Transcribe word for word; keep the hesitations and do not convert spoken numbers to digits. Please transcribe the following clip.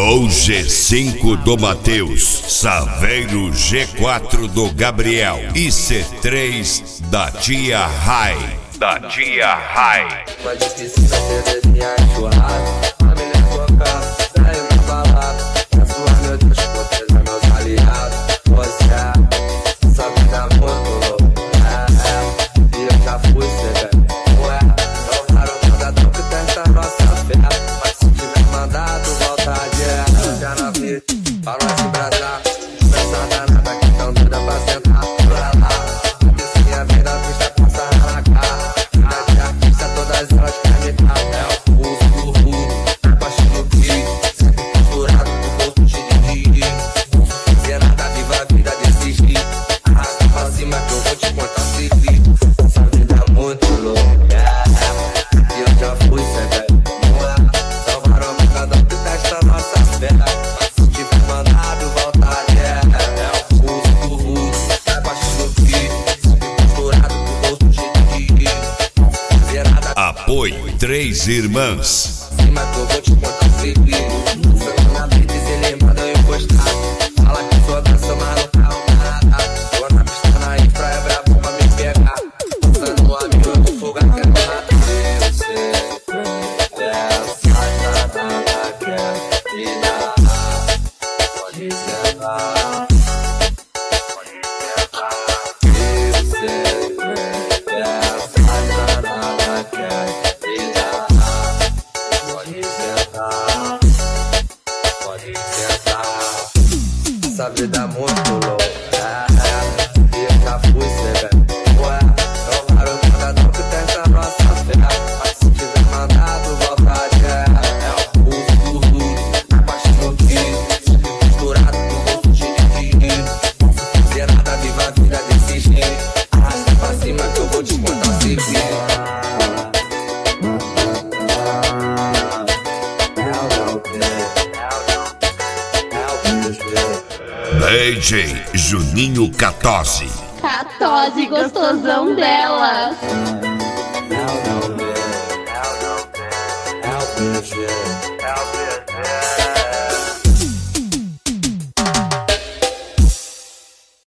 Flow G cinco do Matheus, Saveiro G quatro do Gabriel e C três da Tia Rai. Da Tia Rai. Mais difícil vai ser desenhar churrasco. A mina é focada, saiu na balada. Na sua, meu Deus, proteja meus aliados. Você é, essa vida é muito louca. É, é, e eu já fui ser velho. Ué, não para o mandadão que testa nossa fé. Mas se tiver mandado, volta adiante. Já na vida, pra nós se brasar. Pensa danada que tão doida pra sentar. Pra lá, a descinha vem da pista, passa na cara. Todas elas querem me é o pulso do ruim, baixo no pique, sempre costurado com bolso cheio de rio. Fazer nada, viva a vida desse jeito. Arrasta pra cima que eu vou te contar um segredo. Essa vida é muito louca, e eu já fui ser velho. Salvaram a cada um que testa nossa fé. Se tiver mandado, volta é o pulso do ruim, baixo no pique, sempre costurado com bolso cheio de rio. Apoio Três Irmãs. Cima que eu vou te contar um segredo. Santo na vida e se lembra eu encostado. Fala que sou dança, mas não tá nada. Tô na pista na infra, é brabo pra me pegar. Passando o amigo do fogo, quero matar. Eu sei, essa danada quer me dar. Pode sentar, pode sentar. Eu sei, essa danada quer. Essa vida é muito louca, e eu já fui ser velho. Ué, não para o mandadão que testa nossa fé. Mas se tiver mandado, volta adiante. É o pulso do ruim, baixo no pique, sempre costurado com bolso cheio de rio. Fazer nada, viva a vida desse jeito. Arrasta pra cima que eu vou te contar um segredo. D J Juninho quatorze. quatorze, gostosão dela. Help me, help me, help me, help me, help me.